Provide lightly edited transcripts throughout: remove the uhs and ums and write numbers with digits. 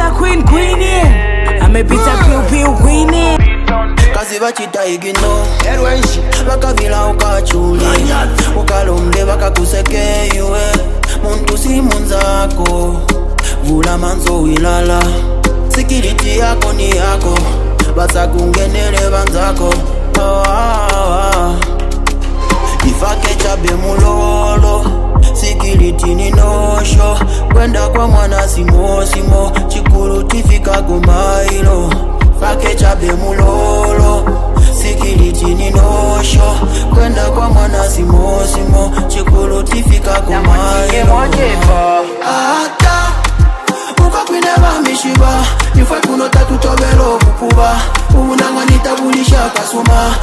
Mr. Queen, amepita piu Queen. Kazi bachita igino bakavila ukachuli ukalombe bakakuseke iwe muntu si munzako vula manzo wilala sikiliti yako ni yako basakungenele banzako ifake chabe mulolo sikiliti ni nosho kwenda kwa mwana simo chikulu tifika kumailo fake chabe mulolo sikiliti ni nosho kwenda kwa mwana simo chikulu tifika kumailo ata ukakwine bamishiba nifwe kuno tatutobelo kukuba umunanga nitabulisha kasuma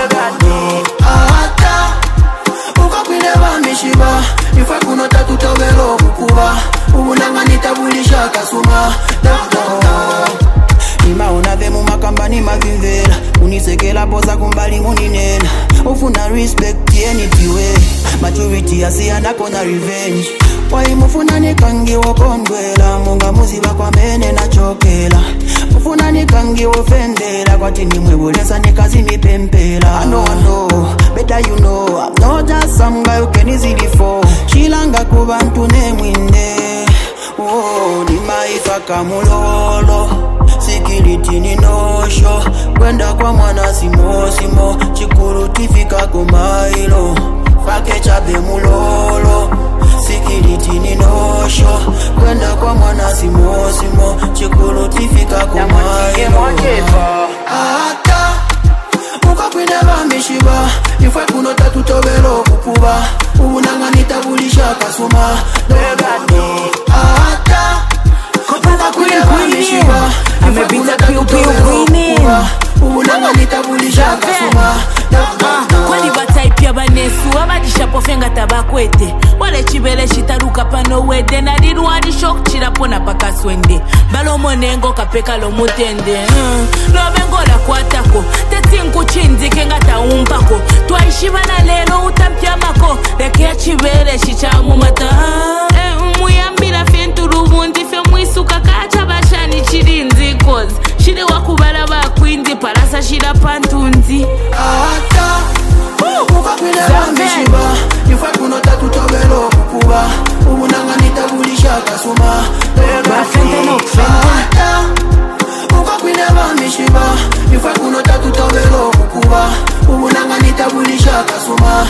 ata ukakwine bamishiba nifwe kuno tatutobelo kukuba umunanga nitabulisha kasuma Nimaona vemu makambani mavivela unisekela poza kumbali muninena ufuna respect yenitiwe maturity asiyana kona revenge waimufuna nikangi wokondwela munga muziba kwa mene na chokela ufuna nikangi wofendela kwa tini mwebulesa nikazi mipempela I know, better you know I'm not just some guy who can easily fall Shilanga kubantu ne mwinde nimaifaka mulolo sikiliti ni nosho kwenda kwa mwana simo chikulu tifika kumailo fake chabe mulolo sikiliti ni nosho kwenda kwa mwana simo chikulu tifika kumailo ata ukakwine bamishiba nifwe kuno tatutobelo kukuba ubunanga nitabulisha kasuma ata amepita piu Queen. Unanga nitabulisha kasuma Kwani bataipia banesu abadisha pofenga tabakwete wale chibele shitaruka pano wede na dirwadi shok chirapona paka swende balo monengo kapeka lo mutende lobengo la kwatako tetinku chinzike ngata umpako twaishibana lelo utampya mako leke chibele shichamu mata muyambira fenturu bundi fe mwisuka kacha bashani chirinzi cause shire wakubala ba kwindi parasa shira pantunzi ata ukakwile bamishiba nifwe kuno tatutobelo kukuba ubunanga nitabulisha kasuma ata ukakwile bamishiba nifwe kuno tatutobelo kukuba ubunanga nitabulisha kasuma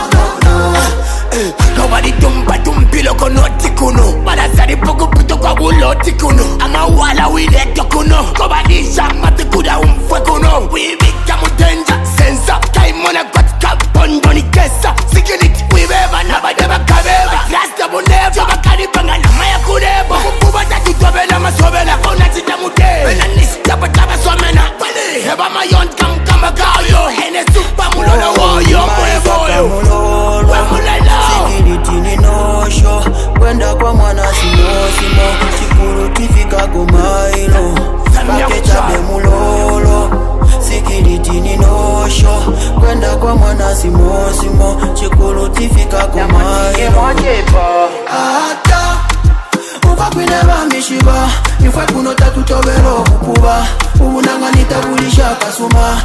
Nobody dumpi loko noti kuno Balasari poku puto kwa uloti kuno Ama wala wileto kuno Kobadisha matikuda umfwe kuno Wibika mutenja sensa Kaimona katika bondo ni kesa Sikiliti wibeba na badeba kabeba Rasta bunevo Choba karibanga na maya kureba Kukuba tatutobela masobela Kona chita mute Bena nisita pataba somena Pali heba mayon kamba kayo Hene supa mulolo woyo mwevoyo sikiliti ni nosho kwenda kwa mwana simo chikulu tifika kumailo fake chabe mulolo sikiliti ni nosho kwenda kwa mwana simo chikulu tifika kumailo ata ukakwine bamishiba nifwe kuno tatutobelo kukuba ubunanga nitabulisha kasuma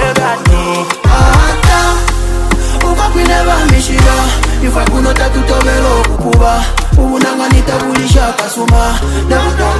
ata ukakwine bamishiba nifwe kuno tatutobelo kukuba ubunanga nitabulisha kasuma